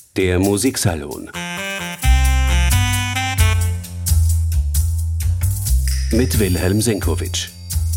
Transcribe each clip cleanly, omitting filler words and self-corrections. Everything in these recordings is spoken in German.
Der Musiksalon mit Wilhelm Senkowitsch.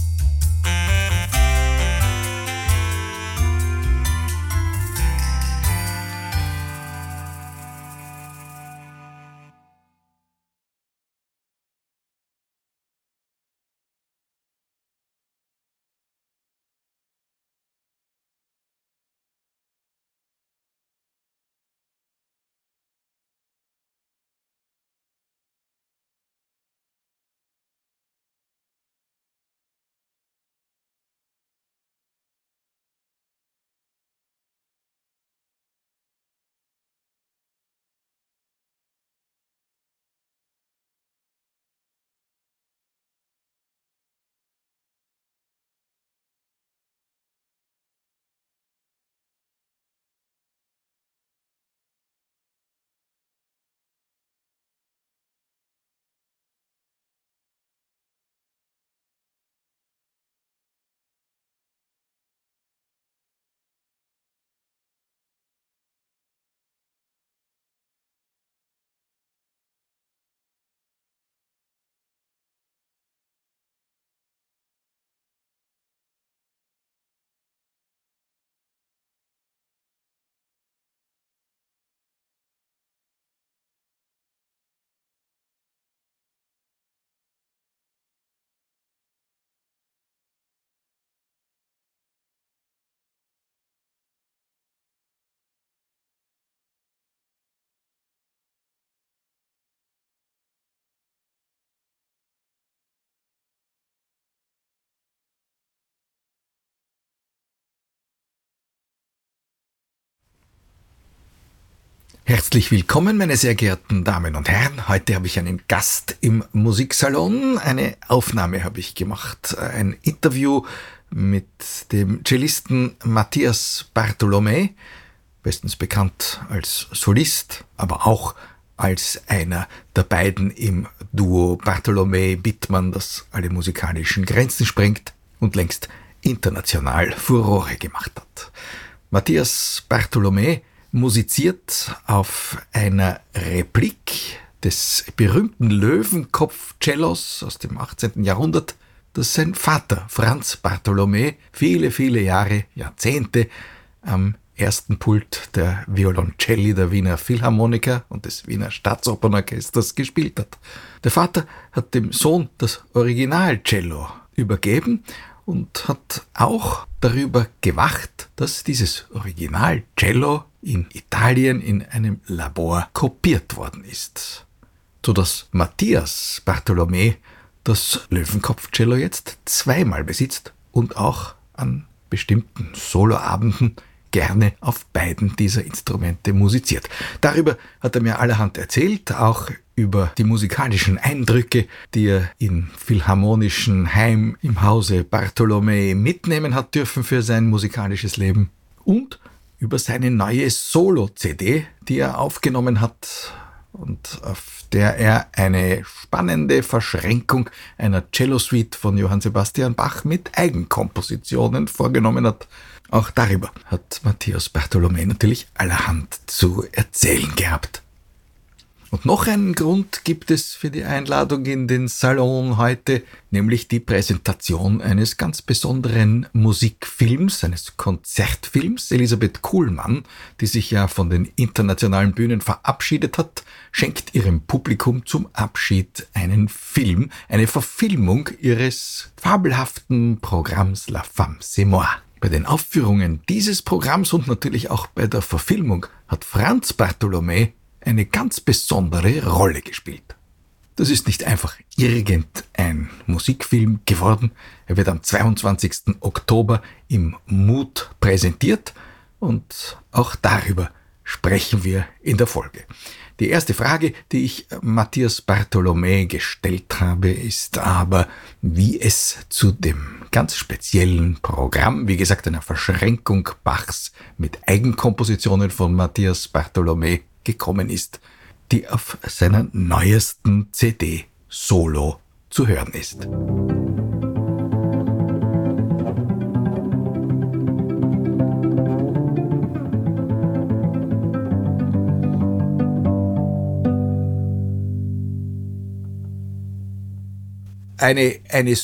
Herzlich willkommen, meine sehr geehrten Damen und Herren. Heute habe ich einen Gast im Musiksalon. Eine Aufnahme habe ich gemacht. Ein Interview mit dem Cellisten Matthias Bartolomé, bestens bekannt als Solist, aber auch als einer der beiden im Duo Bartolomé-Bittmann, das alle musikalischen Grenzen sprengt und längst international Furore gemacht hat. Matthias Bartolomé musiziert auf einer Replik des berühmten Löwenkopf-Cellos aus dem 18. Jahrhundert, das sein Vater Franz Bartolomé viele Jahre, Jahrzehnte am ersten Pult der Violoncelli der Wiener Philharmoniker und des Wiener Staatsopernorchesters gespielt hat. Der Vater hat dem Sohn das Originalcello übergeben und hat auch darüber gewacht, dass dieses Originalcello in Italien in einem Labor kopiert worden ist, sodass Matthias Bartolomé das Löwenkopfcello jetzt zweimal besitzt und auch an bestimmten Soloabenden gerne auf beiden dieser Instrumente musiziert. Darüber hat er mir allerhand erzählt, auch über die musikalischen Eindrücke, die er in philharmonischen Heim im Hause Bartolomé mitnehmen hat dürfen für sein musikalisches Leben und über seine neue Solo-CD, die er aufgenommen hat und auf der er eine spannende Verschränkung einer Cello-Suite von Johann Sebastian Bach mit Eigenkompositionen vorgenommen hat. Auch darüber hat Matthias Bartolomé natürlich allerhand zu erzählen gehabt. Und noch einen Grund gibt es für die Einladung in den Salon heute, nämlich die Präsentation eines ganz besonderen Musikfilms, eines Konzertfilms. Elisabeth Kuhlmann, die sich ja von den internationalen Bühnen verabschiedet hat, schenkt ihrem Publikum zum Abschied einen Film, eine Verfilmung ihres fabelhaften Programms La Femme c'est moi. Bei den Aufführungen dieses Programms und natürlich auch bei der Verfilmung hat Franz Bartolomé eine ganz besondere Rolle gespielt. Das ist nicht einfach irgendein Musikfilm geworden. Er wird am 22. Oktober im Mut präsentiert und auch darüber sprechen wir in der Folge. Die erste Frage, die ich Matthias Bartolomé gestellt habe, ist aber, wie es zu dem ganz speziellen Programm, wie gesagt, einer Verschränkung Bachs mit Eigenkompositionen von Matthias Bartolomé gekommen ist, die auf seiner neuesten CD Solo zu hören ist. eine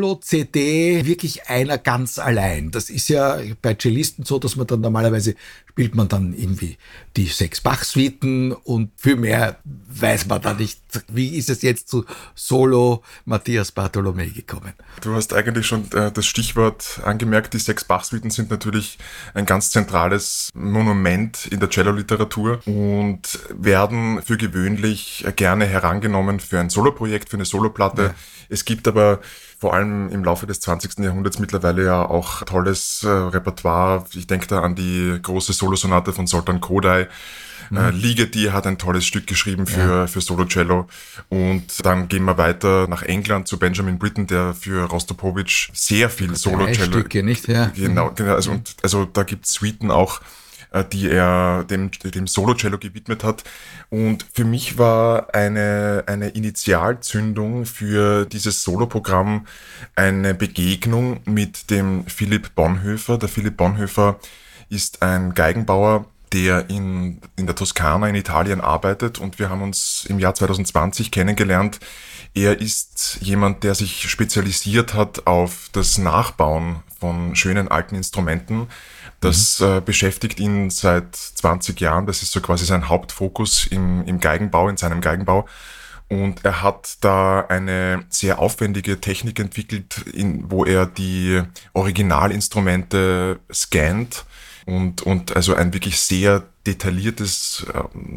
Solo-CD wirklich einer ganz allein. Das ist ja bei Cellisten so, dass man dann normalerweise spielt man dann irgendwie die 6 Bach-Suiten und viel mehr weiß man da nicht. Wie ist es jetzt zu Solo Matthias Bartholomä gekommen? Du hast eigentlich schon das Stichwort angemerkt. Die 6 Bach-Suiten sind natürlich ein ganz zentrales Monument in der Cello-Literatur und werden für gewöhnlich gerne herangenommen für ein Soloprojekt, für eine Soloplatte. Ja. Es gibt aber vor allem im Laufe des 20. Jahrhunderts mittlerweile ja auch tolles Repertoire. Ich denke da an die große Solosonate von Zoltán Kodály. Ligeti hat ein tolles Stück geschrieben für Solo-Cello. Und dann gehen wir weiter nach England zu Benjamin Britten, der für Rostropovich sehr viel Solo-Cello... Stücke, nicht? Ja. Genau. Also da gibt es Suiten auch, die er dem Solo-Cello gewidmet hat. Und für mich war eine Initialzündung für dieses Soloprogramm eine Begegnung mit dem Philipp Bonhoeffer. Der Philipp Bonhoeffer ist ein Geigenbauer, der in der Toskana in Italien arbeitet, und wir haben uns im Jahr 2020 kennengelernt. Er ist jemand, der sich spezialisiert hat auf das Nachbauen von schönen alten Instrumenten. Das beschäftigt ihn seit 20 Jahren. Das ist so quasi sein Hauptfokus im Geigenbau, in seinem Geigenbau. Und er hat da eine sehr aufwendige Technik entwickelt, wo er die Originalinstrumente scannt und also ein wirklich sehr detailliertes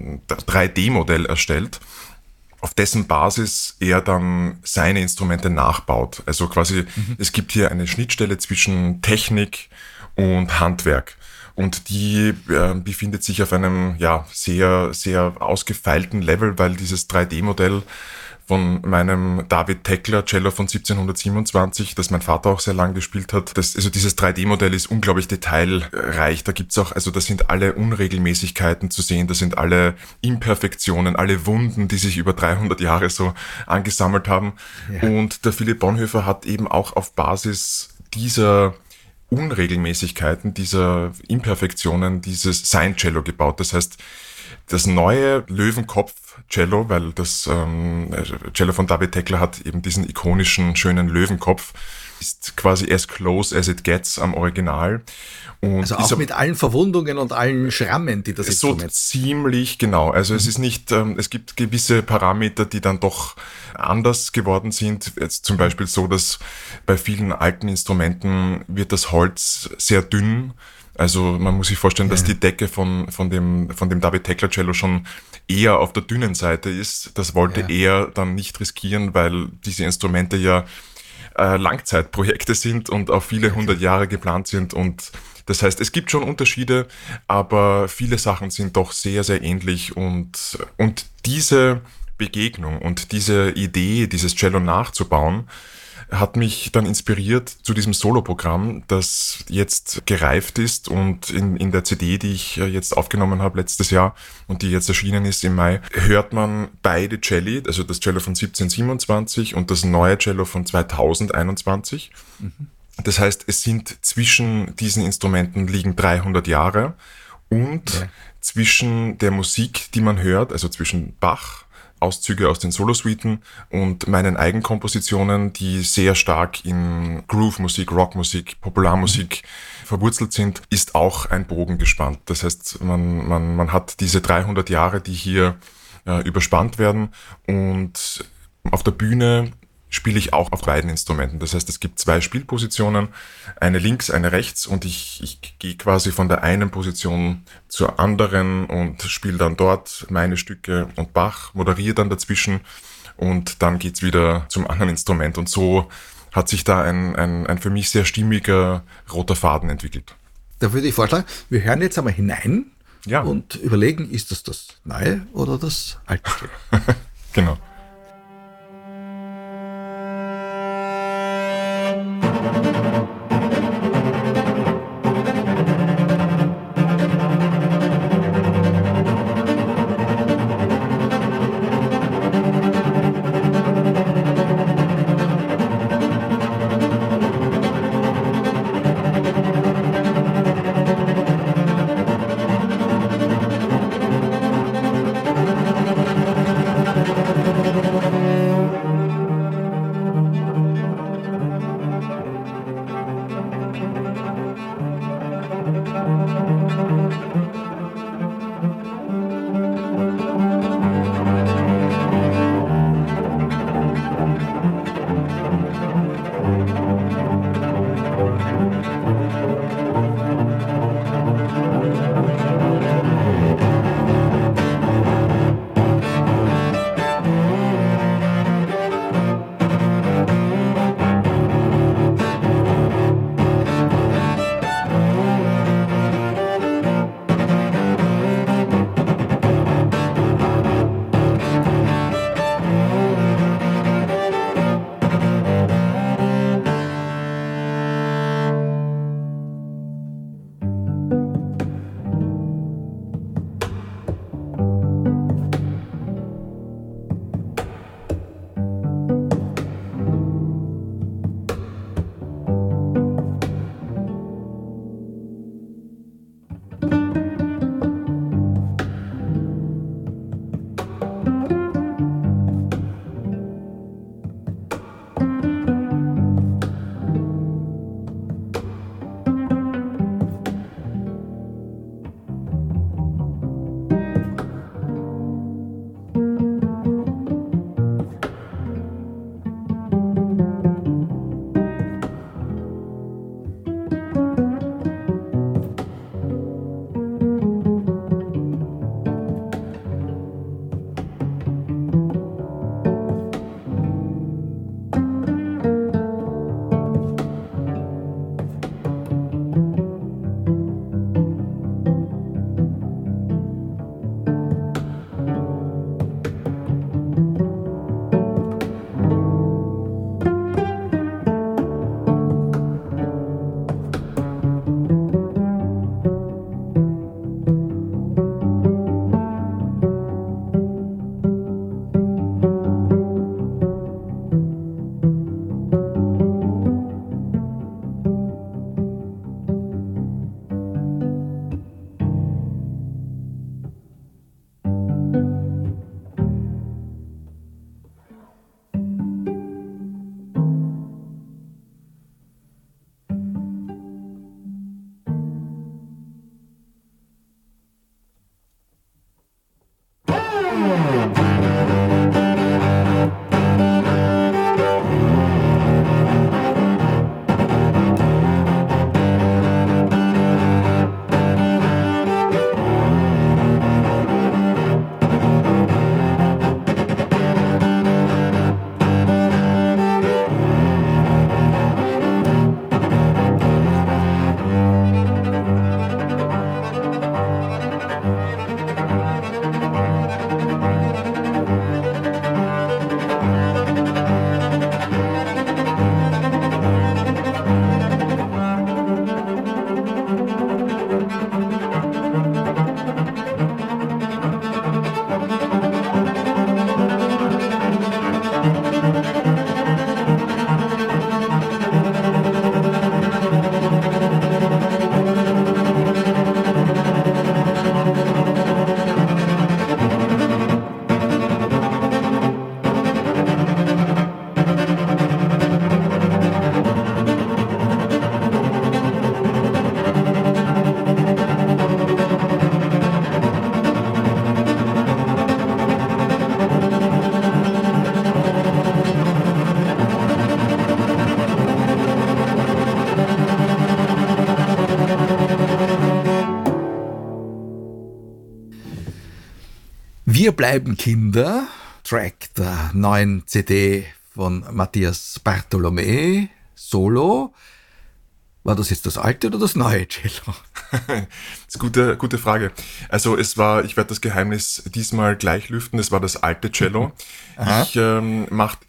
3D-Modell erstellt, auf dessen Basis er dann seine Instrumente nachbaut. Also quasi, es gibt hier eine Schnittstelle zwischen Technik und Handwerk. Und die befindet sich auf einem sehr, sehr ausgefeilten Level, weil dieses 3D-Modell von meinem David Tekla Cello von 1727, das mein Vater auch sehr lang gespielt hat. Also dieses 3D-Modell ist unglaublich detailreich. Da gibt's auch, also da sind alle Unregelmäßigkeiten zu sehen, da sind alle Imperfektionen, alle Wunden, die sich über 300 Jahre so angesammelt haben. Ja. Und der Philipp Bonhoeffer hat eben auch auf Basis dieser Unregelmäßigkeiten, dieser Imperfektionen, sein Cello gebaut. Das heißt, das neue Löwenkopf-Cello, weil das Cello von David Tekla hat eben diesen ikonischen, schönen Löwenkopf, ist quasi as close as it gets am Original. Und also auch mit allen Verwundungen und allen Schrammen, die das Instrument... So ziemlich, genau. Also es ist nicht, es gibt gewisse Parameter, die dann doch anders geworden sind. Jetzt zum Beispiel so, dass bei vielen alten Instrumenten wird das Holz sehr dünn. Also man muss sich vorstellen, dass die Decke von dem David Tekla Cello schon eher auf der dünnen Seite ist. Das wollte er dann nicht riskieren, weil diese Instrumente ja Langzeitprojekte sind und auf viele 100 Jahre geplant sind. Und das heißt, es gibt schon Unterschiede, aber viele Sachen sind doch sehr, sehr ähnlich. Und diese Begegnung und diese Idee, dieses Cello nachzubauen, hat mich dann inspiriert zu diesem Soloprogramm, das jetzt gereift ist, und in der CD, die ich jetzt aufgenommen habe letztes Jahr und die jetzt erschienen ist im Mai, hört man beide Celli, also das Cello von 1727 und das neue Cello von 2021. Das heißt, es sind zwischen diesen Instrumenten liegen 300 Jahre und zwischen der Musik, die man hört, also zwischen Bach, Auszüge aus den Solosuiten und meinen Eigenkompositionen, die sehr stark in Groove-Musik, Rockmusik, Popularmusik verwurzelt sind, ist auch ein Bogen gespannt. Das heißt, man hat diese 300 Jahre, die hier überspannt werden, und auf der Bühne spiele ich auch auf beiden Instrumenten. Das heißt, es gibt 2 Spielpositionen, eine links, eine rechts, und ich gehe quasi von der einen Position zur anderen und spiele dann dort meine Stücke und Bach, moderiere dann dazwischen, und dann geht's wieder zum anderen Instrument. Und so hat sich da ein für mich sehr stimmiger roter Faden entwickelt. Da würde ich vorschlagen, wir hören jetzt einmal hinein und überlegen, ist das neue oder das alte? Genau. Wir bleiben Kinder, Track der neuen CD von Matthias Bartholomä, Solo. War das jetzt das alte oder das neue Cello? Das ist eine gute Frage. Also ich werde das Geheimnis diesmal gleich lüften, es war das alte Cello. Ich mache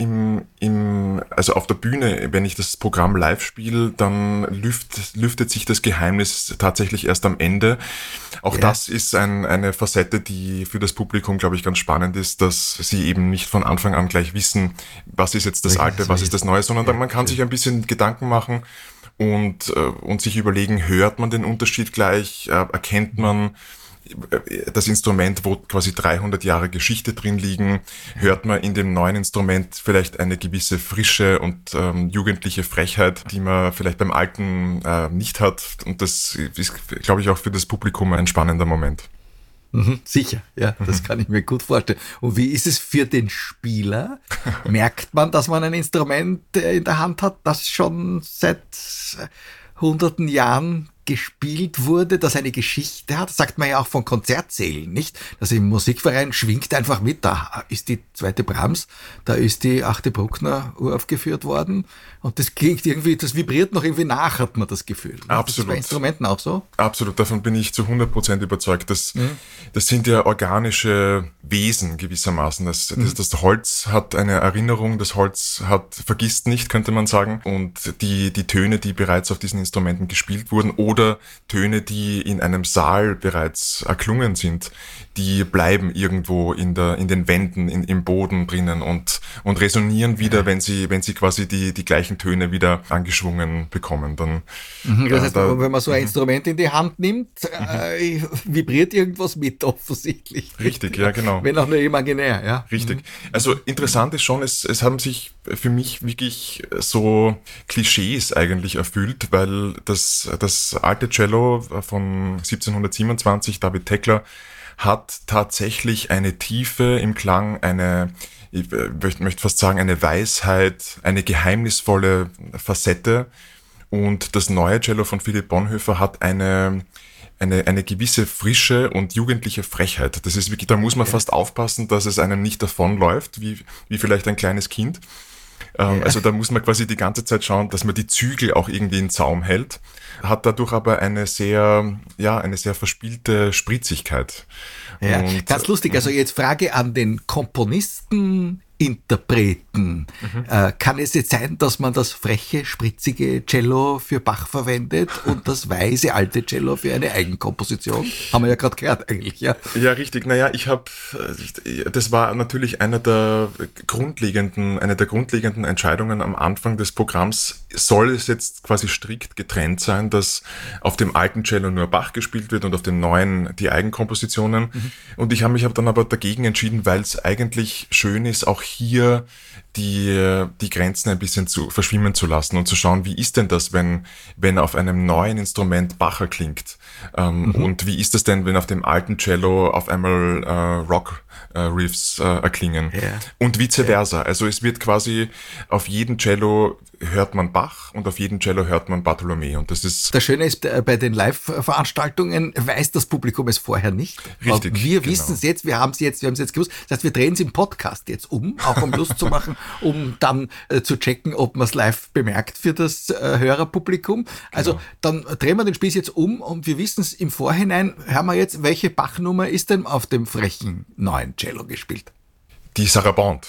also auf der Bühne, wenn ich das Programm live spiele, dann lüftet sich das Geheimnis tatsächlich erst am Ende. Auch das ist eine Facette, die für das Publikum, glaube ich, ganz spannend ist, dass sie eben nicht von Anfang an gleich wissen, was ist jetzt das Alte, was ist das Neue, sondern man kann sich ein bisschen Gedanken machen und sich überlegen, hört man den Unterschied gleich, erkennt man das Instrument, wo quasi 300 Jahre Geschichte drin liegen, hört man in dem neuen Instrument vielleicht eine gewisse Frische und jugendliche Frechheit, die man vielleicht beim alten nicht hat. Und das ist, glaube ich, auch für das Publikum ein spannender Moment. Sicher, ja, das kann ich mir gut vorstellen. Und wie ist es für den Spieler? Merkt man, dass man ein Instrument in der Hand hat, das schon seit hunderten Jahren gespielt wurde, das eine Geschichte hat? Das sagt man ja auch von Konzertsälen, nicht? Dass im Musikverein schwingt einfach mit, da ist die zweite Brahms, da ist die achte Bruckner uraufgeführt worden und das klingt irgendwie, das vibriert noch irgendwie nach, hat man das Gefühl. Absolut. Ist das bei Instrumenten auch so? Absolut, davon bin ich zu 100% überzeugt. Das sind ja organische Wesen gewissermaßen. Das Holz hat eine Erinnerung, das Holz vergisst nicht, könnte man sagen. Und die Töne, die bereits auf diesen Instrumenten gespielt wurden oder Töne, die in einem Saal bereits erklungen sind, die bleiben irgendwo in den Wänden, im Boden drinnen und resonieren wieder, wenn sie quasi die gleichen Töne wieder angeschwungen bekommen. Dann, das heißt, wenn man so ein Instrument in die Hand nimmt, vibriert irgendwas mit offensichtlich. Richtig, ja, genau. Wenn auch nur imaginär, ja. Richtig. Also interessant ist schon, es haben sich für mich wirklich so Klischees eigentlich erfüllt, weil das alte Cello von 1727, David Tekla, hat tatsächlich eine Tiefe im Klang, ich möchte fast sagen, eine Weisheit, eine geheimnisvolle Facette. Und das neue Cello von Philipp Bonhoeffer hat eine gewisse Frische und jugendliche Frechheit. Das ist wirklich, da muss man fast aufpassen, dass es einem nicht davonläuft, wie vielleicht ein kleines Kind. Also da muss man quasi die ganze Zeit schauen, dass man die Zügel auch irgendwie in Zaum hält, hat dadurch aber eine sehr verspielte Spritzigkeit. Ja, und, ganz lustig. Also jetzt Frage an den Komponisten, Interpreten. Kann es jetzt sein, dass man das freche, spritzige Cello für Bach verwendet und das weise, alte Cello für eine Eigenkomposition? Haben wir ja gerade gehört eigentlich, ja. Ja, richtig. Naja, das war natürlich eine der grundlegenden Entscheidungen am Anfang des Programms. Soll es jetzt quasi strikt getrennt sein, dass auf dem alten Cello nur Bach gespielt wird und auf dem neuen die Eigenkompositionen? Und ich habe dann aber dagegen entschieden, weil es eigentlich schön ist, auch hier die Grenzen ein bisschen verschwimmen zu lassen und zu schauen, wie ist denn das, wenn auf einem neuen Instrument Bach erklingt? Und wie ist es denn, wenn auf dem alten Cello auf einmal Rock-Riffs erklingen? Ja. Und vice versa. Also es wird quasi auf jedem Cello hört man Bach und auf jedem Cello hört man Bartholomä. Und das Schöne ist, bei den Live-Veranstaltungen weiß das Publikum es vorher nicht. Richtig. Wir wissen es jetzt, wir haben es jetzt gewusst. Das heißt, wir drehen es im Podcast jetzt auch um Lust zu machen, um dann zu checken, ob man es live bemerkt für das Hörerpublikum. Also dann drehen wir den Spieß jetzt um und wir wissen es im Vorhinein, hören wir jetzt, welche Bachnummer ist denn auf dem frechen neuen Cello gespielt? Die Sarabande.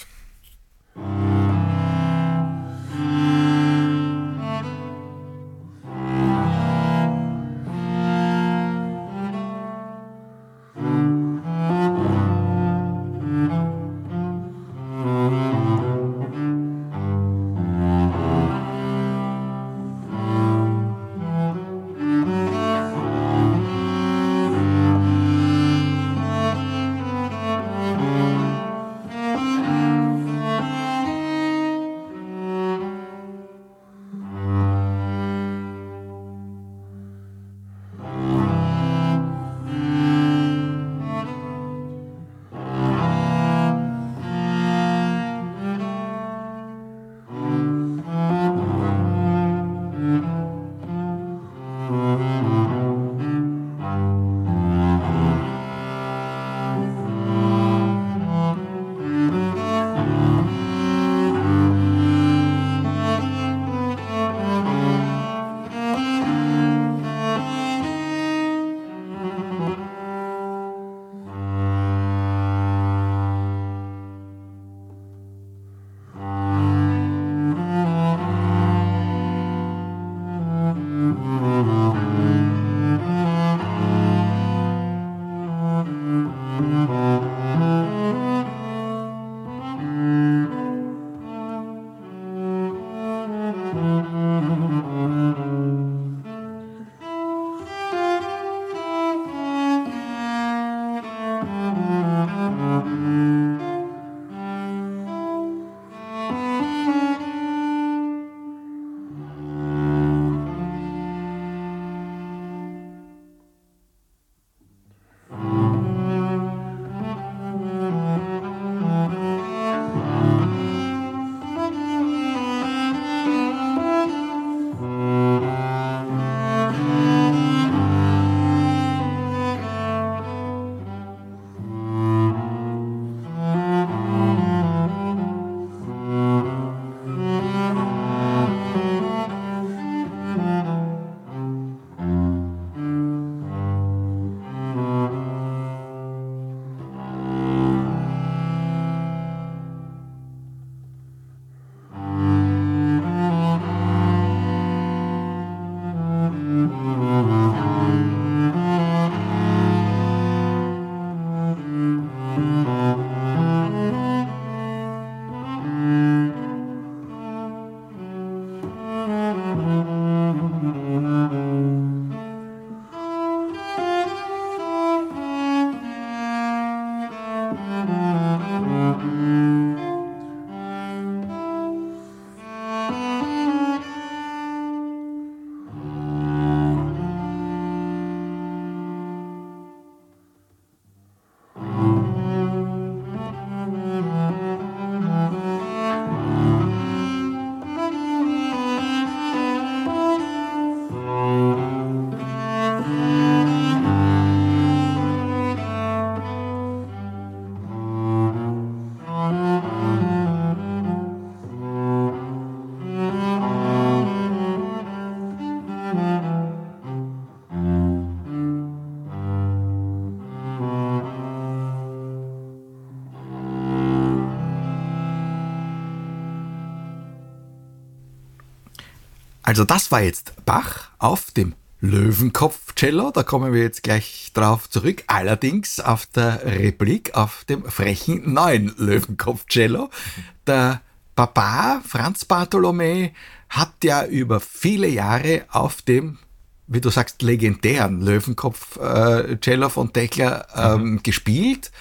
Also das war jetzt Bach auf dem Löwenkopf-Cello, da kommen wir jetzt gleich drauf zurück, allerdings auf der Replik auf dem frechen neuen Löwenkopf-Cello. Der Papa, Franz Bartholomä, hat ja über viele Jahre auf dem, wie du sagst, legendären Löwenkopf-Cello von Techler gespielt.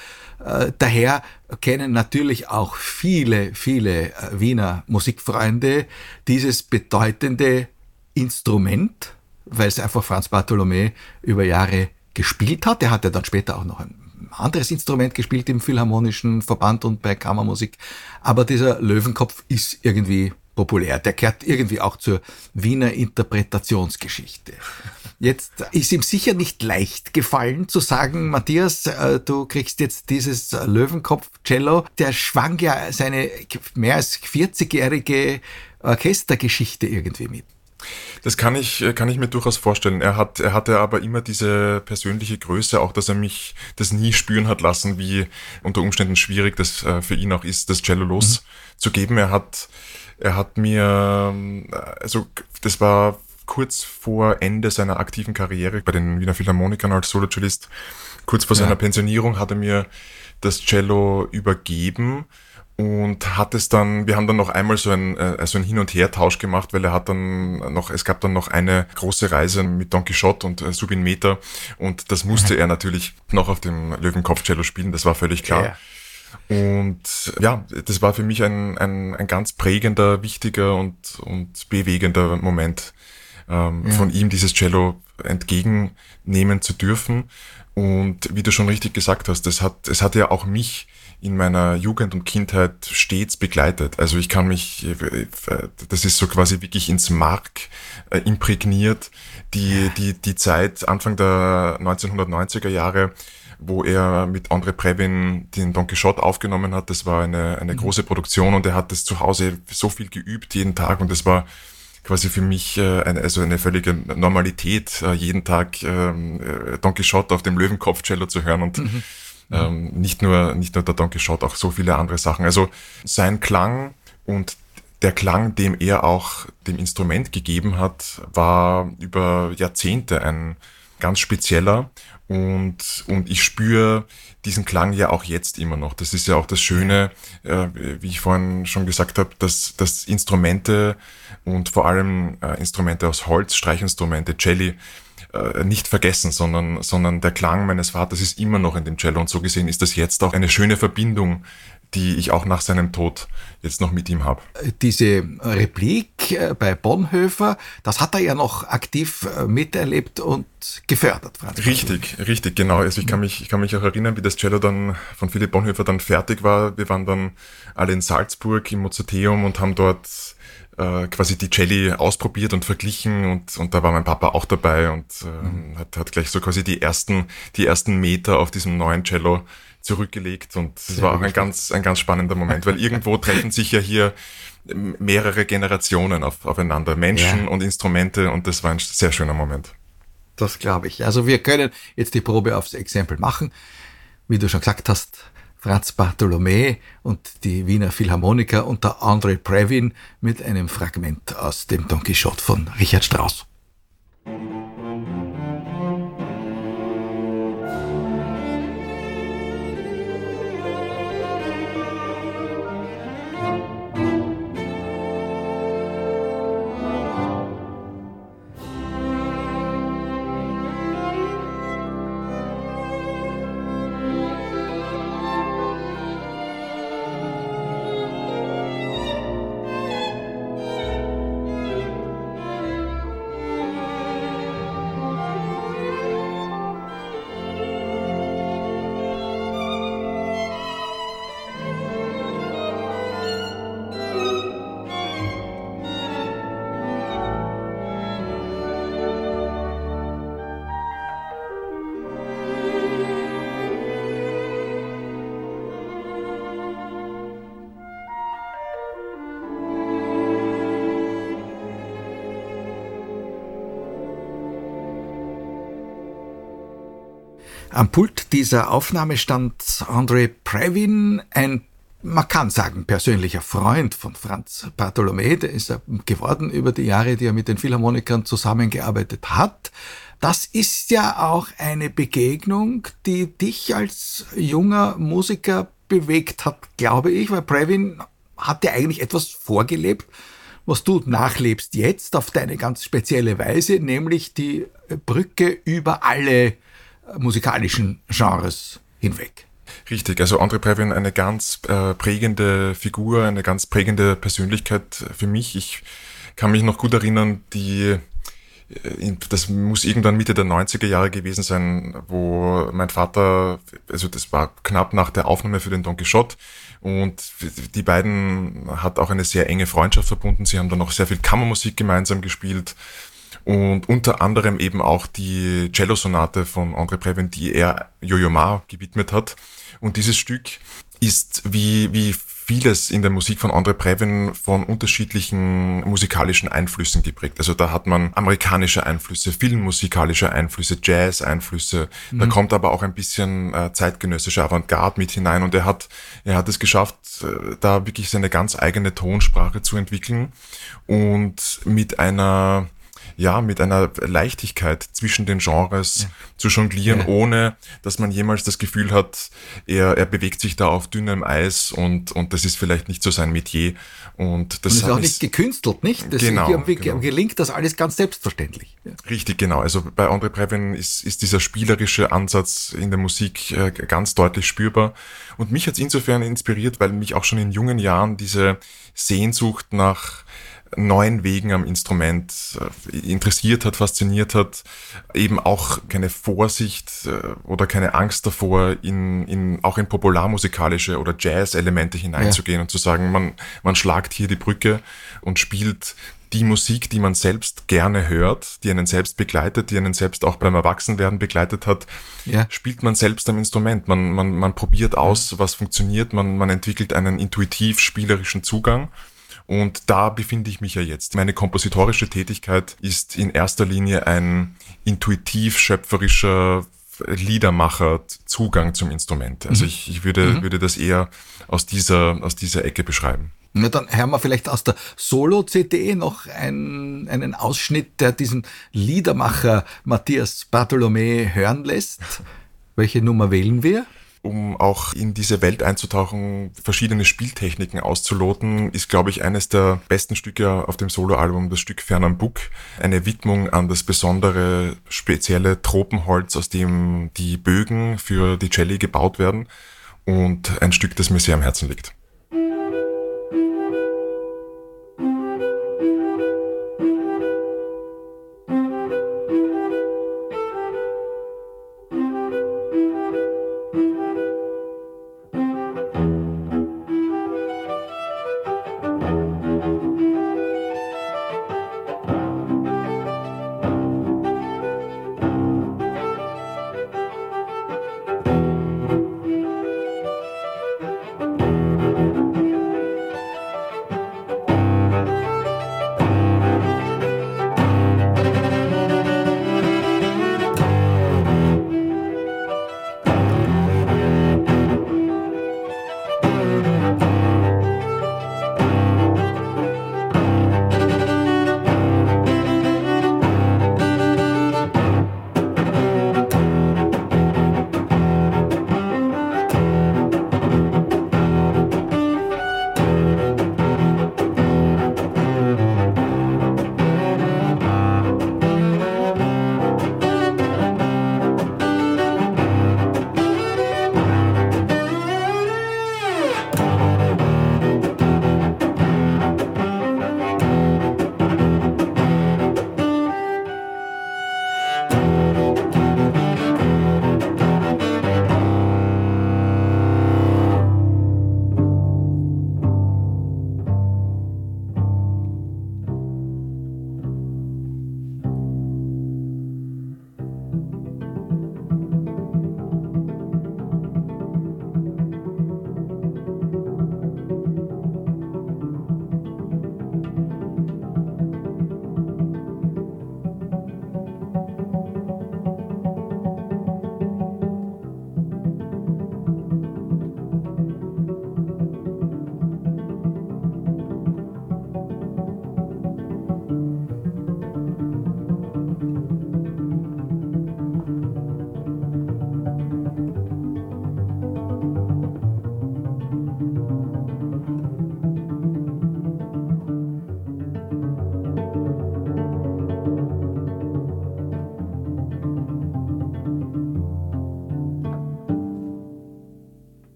Daher kennen natürlich auch viele Wiener Musikfreunde dieses bedeutende Instrument, weil es einfach Franz Bartholomä über Jahre gespielt hat. Er hat ja dann später auch noch ein anderes Instrument gespielt im Philharmonischen Verband und bei Kammermusik. Aber dieser Löwenkopf ist irgendwie populär. Der gehört irgendwie auch zur Wiener Interpretationsgeschichte. Jetzt ist ihm sicher nicht leicht gefallen zu sagen, Matthias, du kriegst jetzt dieses Löwenkopf-Cello. Der schwang ja seine mehr als 40-jährige Orchestergeschichte irgendwie mit. Das kann ich mir durchaus vorstellen. Er hatte aber immer diese persönliche Größe, auch dass er mich das nie spüren hat lassen, wie unter Umständen schwierig das für ihn auch ist, das Cello loszugeben. Er hat mir, also das war kurz vor Ende seiner aktiven Karriere bei den Wiener Philharmonikern als Solocellist, kurz vor seiner Pensionierung hat er mir das Cello übergeben. Und hat es dann, wir haben dann noch einmal so ein Hin- und Her-Tausch gemacht, weil es gab dann noch eine große Reise mit Don Quixote und Subin Mehta und das musste er natürlich noch auf dem Löwenkopf-Cello spielen, das war völlig klar. Ja. Und ja, das war für mich ein ganz prägender, wichtiger und bewegender Moment, von ihm dieses Cello entgegennehmen zu dürfen. Und wie du schon richtig gesagt hast, es hat ja auch mich in meiner Jugend und Kindheit stets begleitet. Also ich kann mich, das ist so quasi wirklich ins Mark imprägniert, die Zeit Anfang der 1990er Jahre, wo er mit André Previn den Don Quixote aufgenommen hat. Das war eine große Produktion und er hat das zu Hause so viel geübt jeden Tag und das war quasi für mich eine völlige Normalität, jeden Tag Don Quixote auf dem Löwenkopf-Cello zu hören und nicht nur der Don Quixote, auch so viele andere Sachen. Also sein Klang und der Klang, dem er auch dem Instrument gegeben hat, war über Jahrzehnte ein ganz spezieller und ich spüre diesen Klang ja auch jetzt immer noch. Das ist ja auch das Schöne, wie ich vorhin schon gesagt habe, dass Instrumente und vor allem Instrumente aus Holz, Streichinstrumente, Celli, nicht vergessen, sondern der Klang meines Vaters ist immer noch in dem Cello und so gesehen ist das jetzt auch eine schöne Verbindung, die ich auch nach seinem Tod jetzt noch mit ihm habe. Diese Replik bei Bonhoeffer, das hat er ja noch aktiv miterlebt und gefördert, Franz. Richtig, genau. Also ich kann mich auch erinnern, wie das Cello dann von Philipp Bonhoeffer dann fertig war. Wir waren dann alle in Salzburg im Mozarteum und haben dort quasi die Celli ausprobiert und verglichen und da war mein Papa auch dabei und hat gleich so quasi die ersten Meter auf diesem neuen Cello zurückgelegt und das war auch ein ganz spannender Moment, weil irgendwo treffen sich ja hier mehrere Generationen aufeinander, Menschen und Instrumente und das war ein sehr schöner Moment. Das glaube ich. Also wir können jetzt die Probe aufs Exempel machen. Wie du schon gesagt hast, Franz Bartholomä und die Wiener Philharmoniker unter André Previn mit einem Fragment aus dem Don Quixote von Richard Strauss. Am Pult dieser Aufnahme stand André Previn, ein man kann sagen, persönlicher Freund von Franz Bartholomä, der ist er geworden über die Jahre, die er mit den Philharmonikern zusammengearbeitet hat. Das ist ja auch eine Begegnung, die dich als junger Musiker bewegt hat, glaube ich, weil Previn hat ja eigentlich etwas vorgelebt, was du nachlebst jetzt auf deine ganz spezielle Weise, nämlich die Brücke über alle musikalischen Genres hinweg. Richtig, also André Previn, eine ganz prägende Figur, eine ganz prägende Persönlichkeit für mich. Ich kann mich noch gut erinnern, das muss irgendwann Mitte der 90er Jahre gewesen sein, wo mein Vater, also das war knapp nach der Aufnahme für den Don Quixote, und die beiden hat auch eine sehr enge Freundschaft verbunden. Sie haben dann auch sehr viel Kammermusik gemeinsam gespielt und unter anderem eben auch die Cellosonate von André Previn, die er Yo-Yo Ma gewidmet hat. Und dieses Stück ist wie vieles in der Musik von André Previn von unterschiedlichen musikalischen Einflüssen geprägt. Also da hat man amerikanische Einflüsse, filmmusikalische Einflüsse, Jazz-Einflüsse. Da kommt aber auch ein bisschen zeitgenössische Avantgarde mit hinein, und er hat es geschafft, da wirklich seine ganz eigene Tonsprache zu entwickeln und mit einer Leichtigkeit zwischen den Genres zu jonglieren, ohne dass man jemals das Gefühl hat, er bewegt sich da auf dünnem Eis und das ist vielleicht nicht so sein Metier. Und das ist auch nicht gekünstelt, nicht? Genau. Gelingt das alles ganz selbstverständlich. Ja. Richtig, genau. Also bei André Previn ist dieser spielerische Ansatz in der Musik ganz deutlich spürbar. Und mich hat es insofern inspiriert, weil mich auch schon in jungen Jahren diese Sehnsucht nach neuen Wegen am Instrument interessiert hat, fasziniert hat, eben auch keine Vorsicht oder keine Angst davor, auch in popularmusikalische oder Jazz-Elemente hineinzugehen und zu sagen, man schlagt hier die Brücke und spielt die Musik, die man selbst gerne hört, die einen selbst begleitet, die einen selbst auch beim Erwachsenwerden begleitet hat, spielt man selbst am Instrument. Man probiert aus, was funktioniert, man entwickelt einen intuitiv spielerischen Zugang. Und da befinde ich mich ja jetzt. Meine kompositorische Tätigkeit ist in erster Linie ein intuitiv schöpferischer Liedermacher-Zugang zum Instrument. Also ich würde das eher aus dieser Ecke beschreiben. Na, dann hören wir vielleicht aus der Solo-CD noch einen Ausschnitt, der diesen Liedermacher Matthias Bartholomä hören lässt. Welche Nummer wählen wir? Um auch in diese Welt einzutauchen, verschiedene Spieltechniken auszuloten, ist, glaube ich, eines der besten Stücke auf dem Soloalbum das Stück Fernam Buk. Eine Widmung an das besondere, spezielle Tropenholz, aus dem die Bögen für die Celli gebaut werden, und ein Stück, das mir sehr am Herzen liegt.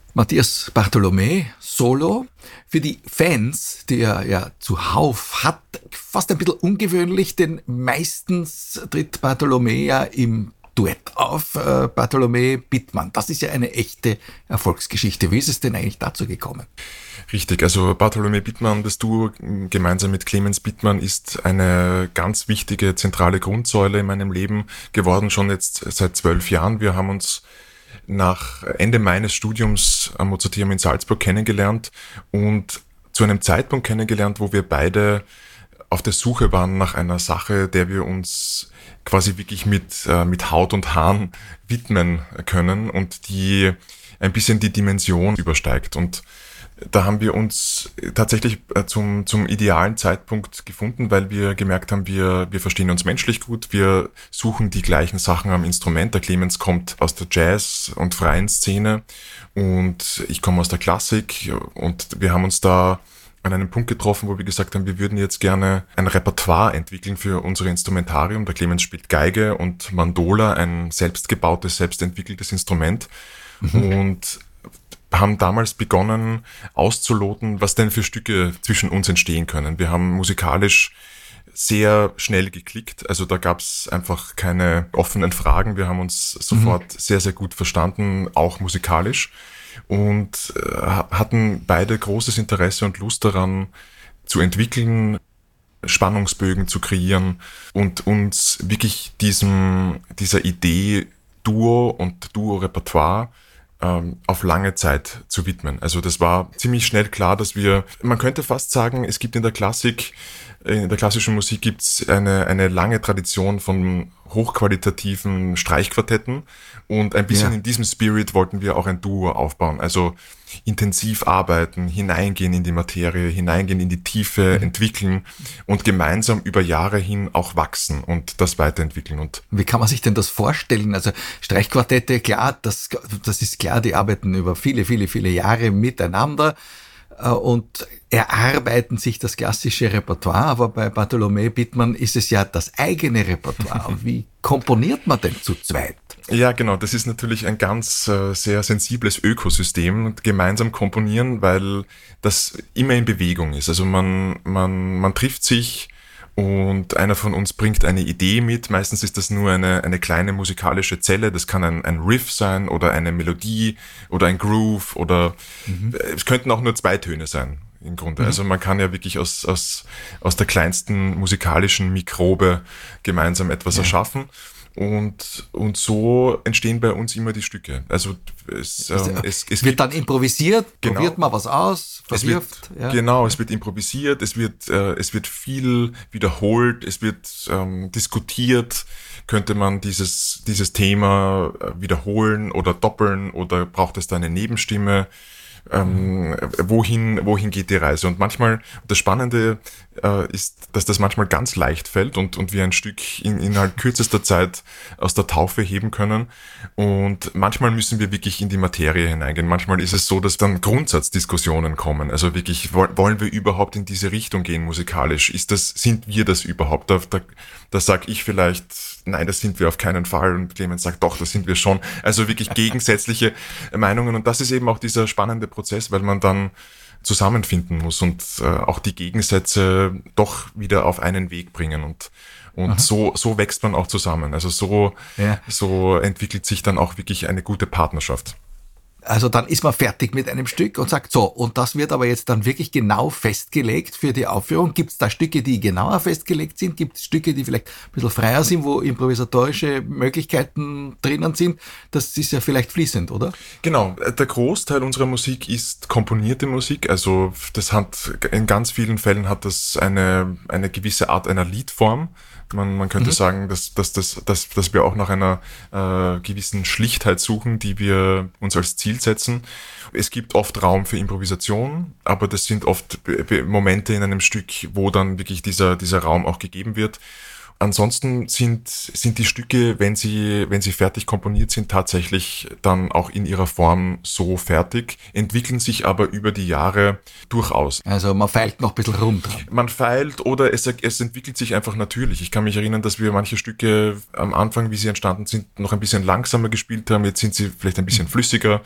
Matthias Bartholomä, Solo. Für die Fans, die er ja zuhauf hat, fast ein bisschen ungewöhnlich, denn meistens tritt Bartholomä ja im Duett auf, Bartholomä-Bittmann. Das ist ja eine echte Erfolgsgeschichte. Wie ist es denn eigentlich dazu gekommen? Richtig, also Bartholomä-Bittmann, das Duo gemeinsam mit Clemens Bittmann ist eine ganz wichtige zentrale Grundsäule in meinem Leben geworden, schon jetzt seit 12 Jahren. Wir haben uns nach Ende meines Studiums am Mozarteum in Salzburg kennengelernt und zu einem Zeitpunkt kennengelernt, wo wir beide auf der Suche waren nach einer Sache, der wir uns quasi wirklich mit Haut und Haaren widmen können und die ein bisschen die Dimension übersteigt. Und da haben wir uns tatsächlich zum idealen Zeitpunkt gefunden, weil wir gemerkt haben, wir verstehen uns menschlich gut, wir suchen die gleichen Sachen am Instrument. Der Clemens kommt aus der Jazz- und freien Szene und ich komme aus der Klassik und wir haben uns da an einem Punkt getroffen, wo wir gesagt haben, wir würden jetzt gerne ein Repertoire entwickeln für unser Instrumentarium. Der Clemens spielt Geige und Mandola, ein selbstgebautes, selbstentwickeltes Instrument. Und haben damals begonnen auszuloten, was denn für Stücke zwischen uns entstehen können. Wir haben musikalisch sehr schnell geklickt, also da gab es einfach keine offenen Fragen. Wir haben uns sofort sehr, sehr gut verstanden, auch musikalisch und hatten beide großes Interesse und Lust daran zu entwickeln, Spannungsbögen zu kreieren und uns wirklich dieser Idee Duo und Duo-Repertoire auf lange Zeit zu widmen. Also das war ziemlich schnell klar, dass man könnte fast sagen, es gibt in der klassischen Musik gibt's eine lange Tradition von hochqualitativen Streichquartetten und ein bisschen in diesem Spirit wollten wir auch ein Duo aufbauen. Also intensiv arbeiten, hineingehen in die Materie, hineingehen in die Tiefe, entwickeln und gemeinsam über Jahre hin auch wachsen und das weiterentwickeln. Und wie kann man sich denn das vorstellen? Also Streichquartette, klar, das ist klar, die arbeiten über viele, viele, viele Jahre miteinander und erarbeiten sich das klassische Repertoire, aber bei Bartholomä-Bittmann ist es ja das eigene Repertoire. Wie komponiert man denn zu zweit? Ja, genau, das ist natürlich ein ganz sehr sensibles Ökosystem, gemeinsam komponieren, weil das immer in Bewegung ist. Also man trifft sich und einer von uns bringt eine Idee mit. Meistens ist das nur eine kleine musikalische Zelle. Das kann ein Riff sein oder eine Melodie oder ein Groove oder es könnten auch nur 2 Töne sein im Grunde. Also man kann ja wirklich aus der kleinsten musikalischen Mikrobe gemeinsam etwas erschaffen. Und so entstehen bei uns immer die Stücke. Also es wird dann improvisiert, probiert man was aus, verwirft. Es wird improvisiert, es wird viel wiederholt, es wird diskutiert, könnte man dieses Thema wiederholen oder doppeln oder braucht es da eine Nebenstimme? Wohin geht die Reise? Und manchmal, das Spannende ist, dass das manchmal ganz leicht fällt und wir ein Stück innerhalb kürzester Zeit aus der Taufe heben können. Und manchmal müssen wir wirklich in die Materie hineingehen. Manchmal ist es so, dass dann Grundsatzdiskussionen kommen. Also wirklich, wollen wir überhaupt in diese Richtung gehen musikalisch? Sind wir das überhaupt? Da sag ich vielleicht, nein, das sind wir auf keinen Fall. Und Clemens sagt, doch, das sind wir schon. Also wirklich gegensätzliche Meinungen. Und das ist eben auch dieser spannende Prozess, weil man dann zusammenfinden muss und auch die Gegensätze doch wieder auf einen Weg bringen. Und so wächst man auch zusammen. Also so entwickelt sich dann auch wirklich eine gute Partnerschaft. Also dann ist man fertig mit einem Stück und sagt so, und das wird aber jetzt dann wirklich genau festgelegt für die Aufführung. Gibt es da Stücke, die genauer festgelegt sind? Gibt es Stücke, die vielleicht ein bisschen freier sind, wo improvisatorische Möglichkeiten drinnen sind? Das ist ja vielleicht fließend, oder? Genau, der Großteil unserer Musik ist komponierte Musik. Also in ganz vielen Fällen hat das eine gewisse Art einer Liedform. Man könnte sagen, dass wir auch nach einer gewissen Schlichtheit suchen, die wir uns als Ziel setzen. Es gibt oft Raum für Improvisation, aber das sind oft Momente in einem Stück, wo dann wirklich dieser Raum auch gegeben wird. Ansonsten sind die Stücke, wenn sie fertig komponiert sind, tatsächlich dann auch in ihrer Form so fertig, entwickeln sich aber über die Jahre durchaus. Also man feilt noch ein bisschen rum dran. Man feilt oder es entwickelt sich einfach natürlich. Ich kann mich erinnern, dass wir manche Stücke am Anfang, wie sie entstanden sind, noch ein bisschen langsamer gespielt haben. Jetzt sind sie vielleicht ein bisschen flüssiger.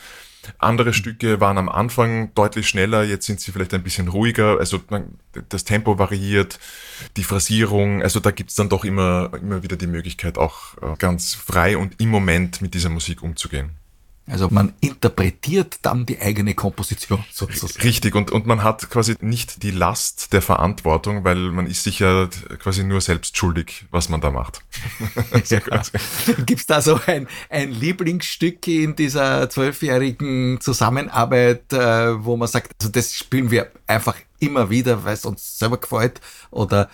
Andere Stücke waren am Anfang deutlich schneller, jetzt sind sie vielleicht ein bisschen ruhiger. Also das Tempo variiert, die Phrasierung. Also da gibt's dann doch immer wieder die Möglichkeit, auch ganz frei und im Moment mit dieser Musik umzugehen. Also man interpretiert dann die eigene Komposition sozusagen. Richtig, und man hat quasi nicht die Last der Verantwortung, weil man ist sich ja quasi nur selbst schuldig, was man da macht. Ja. Gibt's da so ein Lieblingsstück in dieser 12-jährigen Zusammenarbeit, wo man sagt, also das spielen wir einfach immer wieder, weil es uns selber gefällt, oder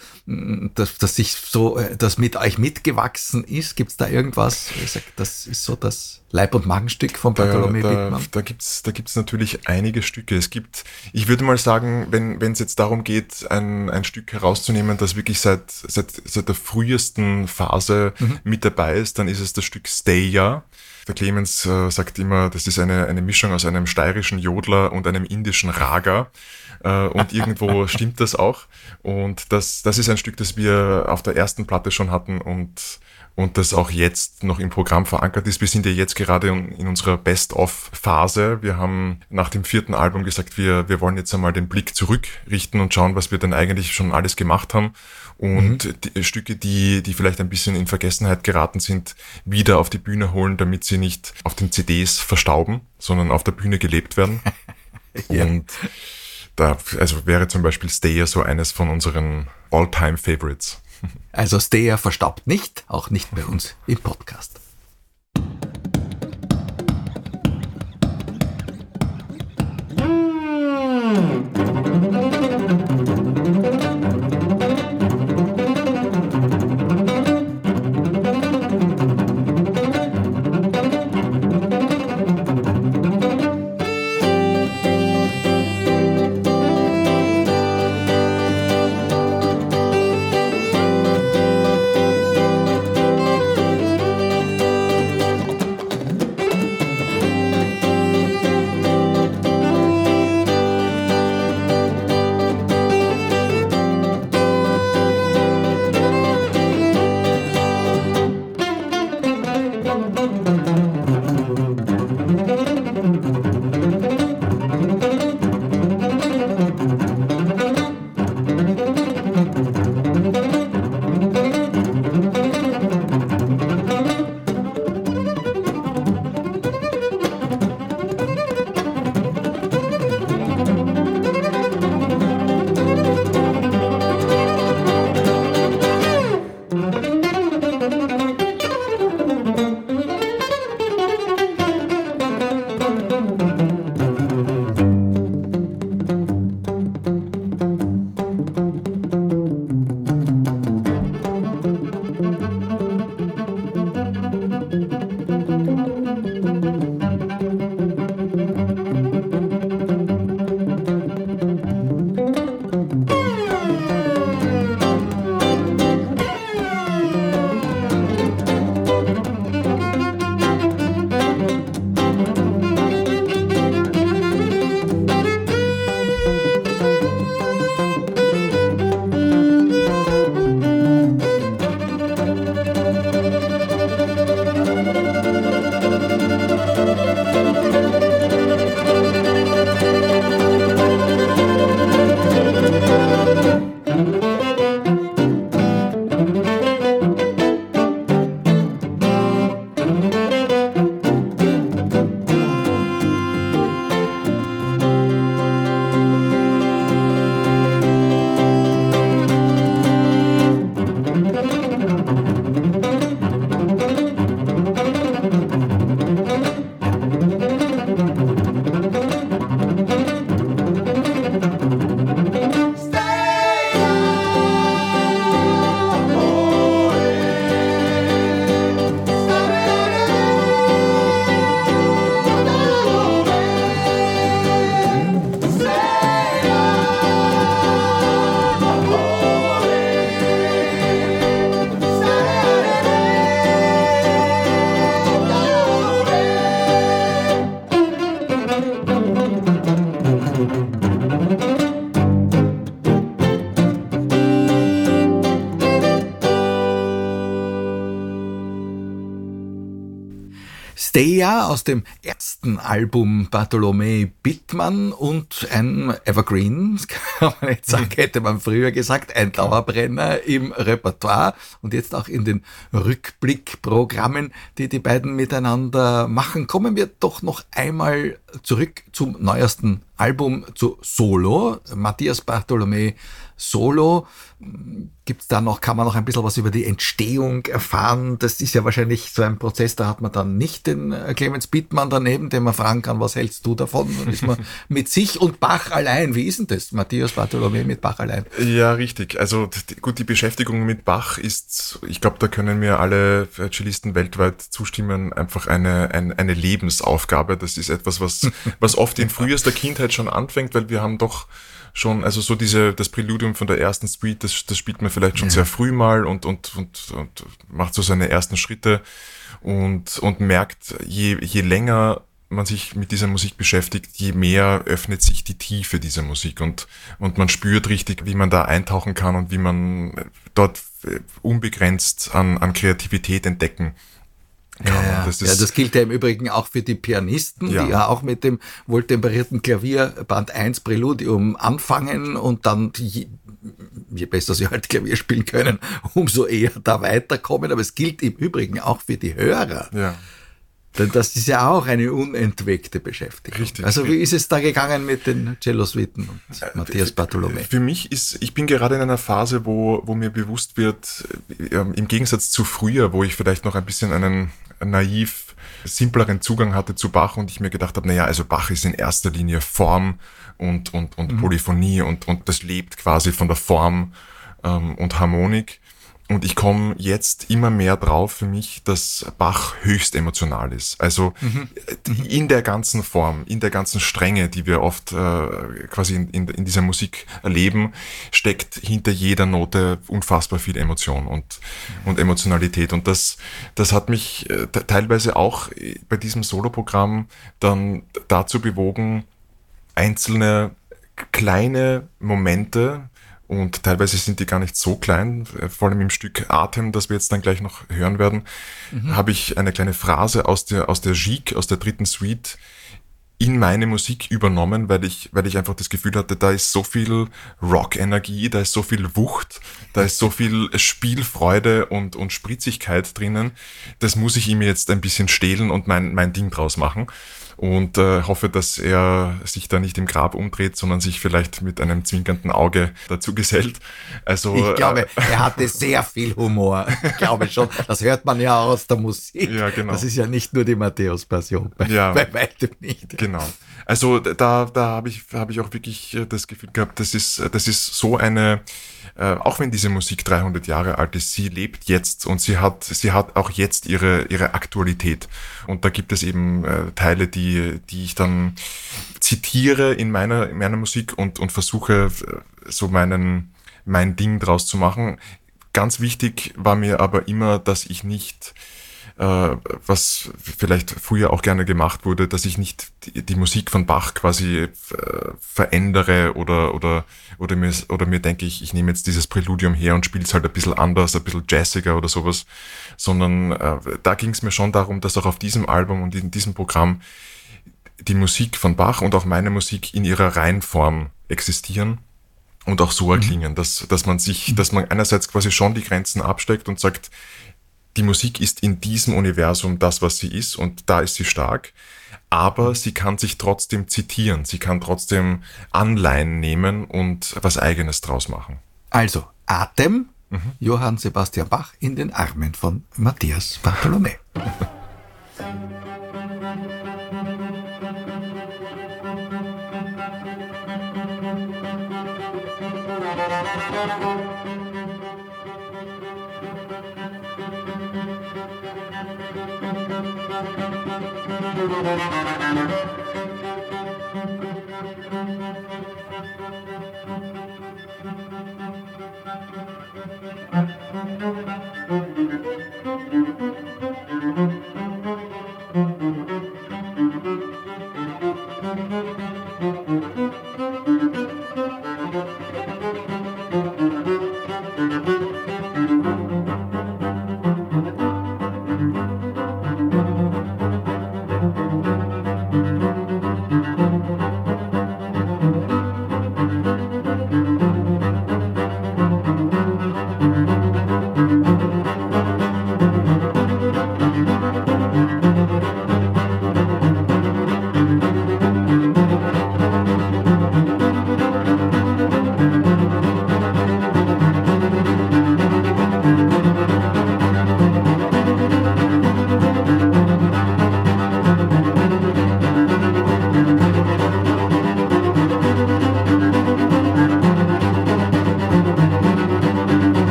dass sich so, das mit euch mitgewachsen ist? Gibt's da irgendwas? Ich sag, das ist so das Leib- und Magenstück von Bartholomew Wittmann. Da gibt's natürlich einige Stücke. Ich würde mal sagen, wenn es jetzt darum geht, ein Stück herauszunehmen, das wirklich seit der frühesten Phase mit dabei ist, dann ist es das Stück Stay Ya. Der Clemens sagt immer, das ist eine Mischung aus einem steirischen Jodler und einem indischen Raga. Und irgendwo stimmt das auch. Und das ist ein Stück, das wir auf der ersten Platte schon hatten und das auch jetzt noch im Programm verankert ist. Wir sind ja jetzt gerade in unserer Best-of-Phase. Wir haben nach dem 4. Album gesagt, wir wollen jetzt einmal den Blick zurückrichten und schauen, was wir denn eigentlich schon alles gemacht haben. Und die Stücke, die vielleicht ein bisschen in Vergessenheit geraten sind, wieder auf die Bühne holen, damit sie nicht auf den CDs verstauben, sondern auf der Bühne gelebt werden. Ja. Und da wäre zum Beispiel Stay Ya so eines von unseren All-Time-Favorites. Also Stay Ya verstaubt nicht, auch nicht bei uns im Podcast. Ja, ja aus dem ersten Album Bartolomä Bittmann und ein Evergreen, kann man nicht sagen, hätte man früher gesagt, ein Dauerbrenner im Repertoire und jetzt auch in den Rückblickprogrammen, die die beiden miteinander machen. Kommen wir doch noch einmal zurück zum neuesten Album, zu Solo, Matthias Bartolomä Solo. Gibt's da noch, kann man noch ein bisschen was über die Entstehung erfahren? Das ist ja wahrscheinlich so ein Prozess, da hat man dann nicht den Clemens Bittmann daneben, den man fragen kann, was hältst du davon? Dann ist man mit sich und Bach allein. Wie ist denn das, Matthias Bartolomä mit Bach allein? Ja, richtig. Also gut, die Beschäftigung mit Bach ist, ich glaube, da können mir alle Cellisten weltweit zustimmen, einfach eine Lebensaufgabe. Das ist etwas, was oft in frühester Kindheit schon anfängt, weil wir haben doch schon, also so das Präludium von der ersten Suite, das spielt man vielleicht schon sehr früh mal und macht so seine ersten Schritte und merkt, je länger man sich mit dieser Musik beschäftigt, je mehr öffnet sich die Tiefe dieser Musik und man spürt richtig, wie man da eintauchen kann und wie man dort unbegrenzt an Kreativität entdecken kann. Ja, das gilt ja im Übrigen auch für die Pianisten, die ja auch mit dem wohltemperierten Klavier Band 1 Präludium anfangen und dann, je besser sie halt Klavier spielen können, umso eher da weiterkommen. Aber es gilt im Übrigen auch für die Hörer. Ja. Denn das ist ja auch eine unentwegte Beschäftigung. Richtig. Also wie ist es da gegangen mit den Cello-Suiten und Matthias Bartolomä? Für mich ich bin gerade in einer Phase, wo mir bewusst wird, im Gegensatz zu früher, wo ich vielleicht noch ein bisschen einen naiv simpleren Zugang hatte zu Bach und ich mir gedacht habe, naja, also Bach ist in erster Linie Form und Polyphonie und das lebt quasi von der Form und Harmonik. Und ich komme jetzt immer mehr drauf für mich, dass Bach höchst emotional ist. Also in der ganzen Form, in der ganzen Strenge, die wir oft quasi in dieser Musik erleben, steckt hinter jeder Note unfassbar viel Emotion und Emotionalität. Und das hat mich teilweise auch bei diesem Soloprogramm dann dazu bewogen, einzelne kleine Momente, und teilweise sind die gar nicht so klein, vor allem im Stück Atem, das wir jetzt dann gleich noch hören werden, habe ich eine kleine Phrase aus der Gigue, aus der dritten Suite, in meine Musik übernommen, weil ich einfach das Gefühl hatte, da ist so viel Rock-Energie, da ist so viel Wucht, da ist so viel Spielfreude und Spritzigkeit drinnen. Das muss ich ihm jetzt ein bisschen stehlen und mein Ding draus machen. Und hoffe, dass er sich da nicht im Grab umdreht, sondern sich vielleicht mit einem zwinkernden Auge dazu gesellt. Also ich glaube, er hatte sehr viel Humor. Ich glaube schon. Das hört man ja aus der Musik. Ja, genau. Das ist ja nicht nur die Matthäus-Passion. Bei weitem nicht. Genau. Also da habe ich auch wirklich das Gefühl gehabt, das ist so eine, auch wenn diese Musik 300 Jahre alt ist, sie lebt jetzt und sie hat auch jetzt ihre Aktualität. Und da gibt es eben Teile, die ich dann zitiere in meiner Musik und versuche so mein Ding draus zu machen. Ganz wichtig war mir aber immer, dass ich nicht, was vielleicht früher auch gerne gemacht wurde, dass ich nicht die Musik von Bach quasi verändere oder mir denke, ich nehme jetzt dieses Präludium her und spiele es halt ein bisschen anders, ein bisschen jazziger oder sowas, sondern da ging es mir schon darum, dass auch auf diesem Album und in diesem Programm die Musik von Bach und auch meine Musik in ihrer Reihenform existieren und auch so erklingen, dass man einerseits quasi schon die Grenzen absteckt und sagt, die Musik ist in diesem Universum das, was sie ist und da ist sie stark, aber sie kann sich trotzdem zitieren, sie kann trotzdem Anleihen nehmen und was Eigenes draus machen. Also, Atem, Johann Sebastian Bach in den Armen von Matthias Bartolomä.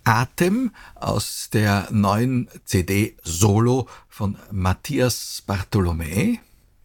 Atem aus der neuen CD Solo von Matthias Bartholomä.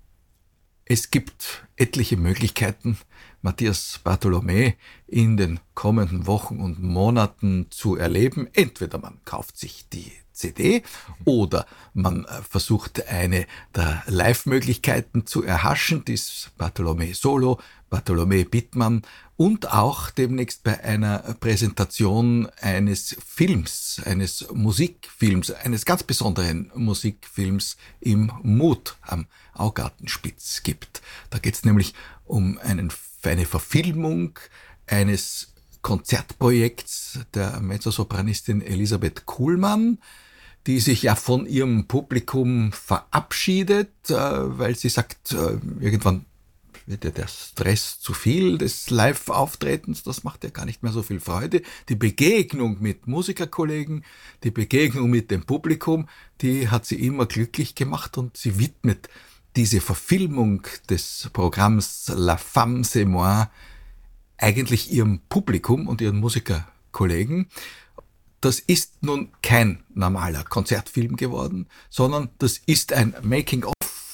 Es gibt etliche Möglichkeiten, Matthias Bartholomä in den kommenden Wochen und Monaten zu erleben. Entweder man kauft sich die CD oder man versucht eine der Live-Möglichkeiten zu erhaschen, dies Bartholomä Solo, Bartholomä Bittmann und auch demnächst bei einer Präsentation eines Films, eines Musikfilms, eines ganz besonderen Musikfilms im Mut am Augartenspitz gibt. Da geht es nämlich um eine Verfilmung eines Konzertprojekts der Mezzosopranistin Elisabeth Kuhlmann, die sich ja von ihrem Publikum verabschiedet, weil sie sagt, irgendwann wird ja der Stress zu viel des Live-Auftretens, das macht ja gar nicht mehr so viel Freude. Die Begegnung mit Musikerkollegen, die Begegnung mit dem Publikum, die hat sie immer glücklich gemacht und sie widmet diese Verfilmung des Programms La Femme c'est moi eigentlich ihrem Publikum und ihren Musikerkollegen. Das ist nun kein normaler Konzertfilm geworden, sondern das ist ein Making-of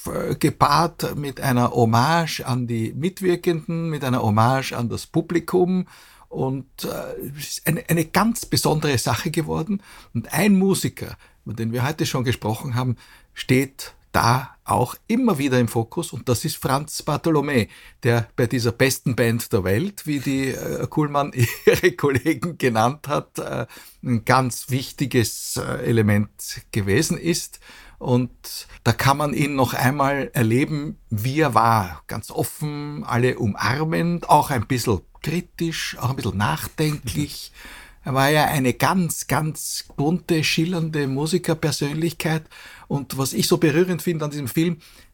gepaart mit einer Hommage an die Mitwirkenden, mit einer Hommage an das Publikum und es ist eine ganz besondere Sache geworden. Und ein Musiker, über den wir heute schon gesprochen haben, steht da auch immer wieder im Fokus und das ist Franz Bartholomä, der bei dieser besten Band der Welt, wie die Kuhlmann ihre Kollegen genannt hat, ein ganz wichtiges Element gewesen ist. Und da kann man ihn noch einmal erleben, wie er war. Ganz offen, alle umarmend, auch ein bisschen kritisch, auch ein bisschen nachdenklich. Er war ja eine ganz, ganz bunte, schillernde Musikerpersönlichkeit. Und was ich so berührend finde an diesem Film,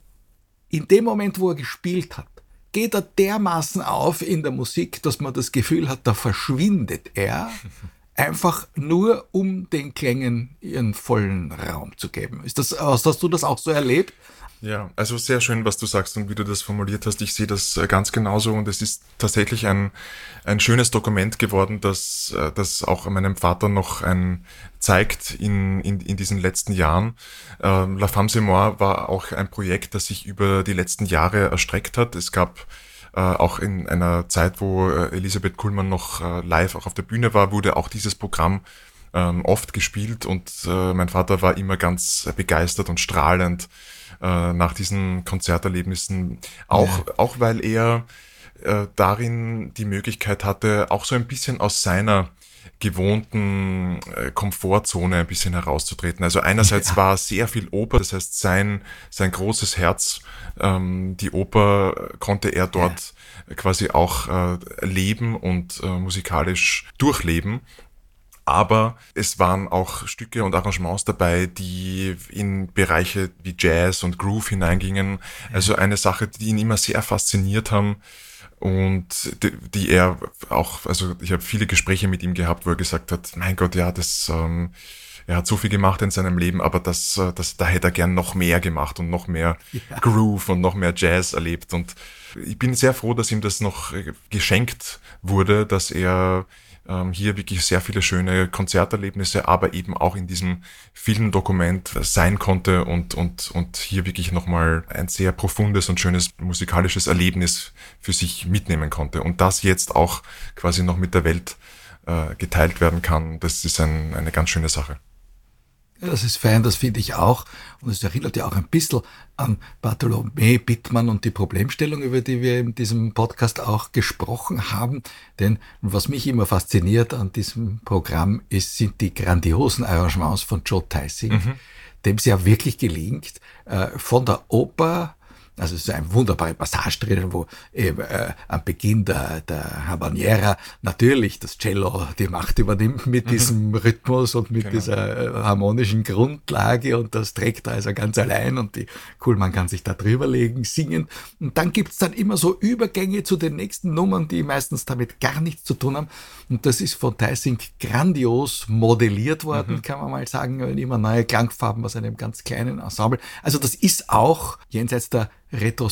in dem Moment, wo er gespielt hat, geht er dermaßen auf in der Musik, dass man das Gefühl hat, da verschwindet er, einfach nur um den Klängen ihren vollen Raum zu geben. Hast du das auch so erlebt? Ja, also sehr schön, was du sagst und wie du das formuliert hast. Ich sehe das ganz genauso und es ist tatsächlich ein schönes Dokument geworden, das auch meinem Vater noch zeigt in diesen letzten Jahren. La Femme c'est moi war auch ein Projekt, das sich über die letzten Jahre erstreckt hat. Es gab auch in einer Zeit, wo Elisabeth Kuhlmann noch live auch auf der Bühne war, wurde auch dieses Programm oft gespielt und mein Vater war immer ganz begeistert und strahlend nach diesen Konzerterlebnissen, auch weil er darin die Möglichkeit hatte, auch so ein bisschen aus seiner gewohnten Komfortzone ein bisschen herauszutreten. Also einerseits war sehr viel Oper, das heißt sein großes Herz, die Oper konnte er dort quasi auch leben und musikalisch durchleben. Aber es waren auch Stücke und Arrangements dabei, die in Bereiche wie Jazz und Groove hineingingen. Also eine Sache, die ihn immer sehr fasziniert haben und die er auch, also ich habe viele Gespräche mit ihm gehabt, wo er gesagt hat, mein Gott, ja, er hat so viel gemacht in seinem Leben, aber da hätte er gern noch mehr gemacht und noch mehr Groove und noch mehr Jazz erlebt. Und ich bin sehr froh, dass ihm das noch geschenkt wurde, dass er hier wirklich sehr viele schöne Konzerterlebnisse, aber eben auch in diesem Filmdokument sein konnte und hier wirklich nochmal ein sehr profundes und schönes musikalisches Erlebnis für sich mitnehmen konnte. Und das jetzt auch quasi noch mit der Welt geteilt werden kann, das ist eine ganz schöne Sache. Ja, das ist fein, das finde ich auch. Und es erinnert ja auch ein bisschen an Bartholomä Bittmann und die Problemstellung, über die wir in diesem Podcast auch gesprochen haben. Denn was mich immer fasziniert an diesem Programm sind die grandiosen Arrangements von Joe Theising, dem es ja wirklich gelingt, von der Oper. Also es ist eine wunderbare Passage drinnen, wo eben am Beginn der Habanera natürlich das Cello die Macht übernimmt mit diesem Rhythmus und mit dieser harmonischen Grundlage und das trägt er also ganz allein und die Kuhlmann kann sich da drüber legen, singen. Und dann gibt's dann immer so Übergänge zu den nächsten Nummern, die meistens damit gar nichts zu tun haben. Und das ist von Theising grandios modelliert worden, kann man mal sagen, immer neue Klangfarben aus einem ganz kleinen Ensemble. Also das ist auch jenseits der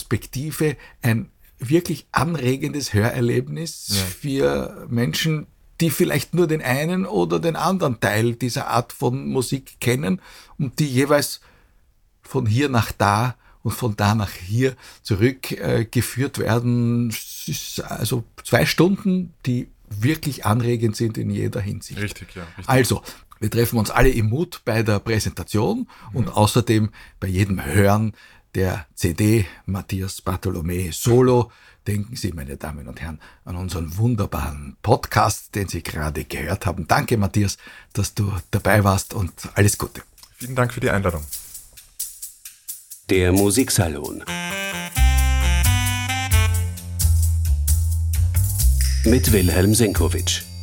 Retrospektive ein wirklich anregendes Hörerlebnis für Menschen, die vielleicht nur den einen oder den anderen Teil dieser Art von Musik kennen und die jeweils von hier nach da und von da nach hier zurückgeführt werden. Es ist also 2 Stunden, die wirklich anregend sind in jeder Hinsicht. Richtig, ja. Richtig. Also, wir treffen uns alle im Mut bei der Präsentation und außerdem bei jedem Hören der CD Matthias Bartholomä Solo. Denken Sie, meine Damen und Herren, an unseren wunderbaren Podcast, den Sie gerade gehört haben. Danke, Matthias, dass du dabei warst und alles Gute. Vielen Dank für die Einladung. Der Musiksalon mit Wilhelm Senkowitsch.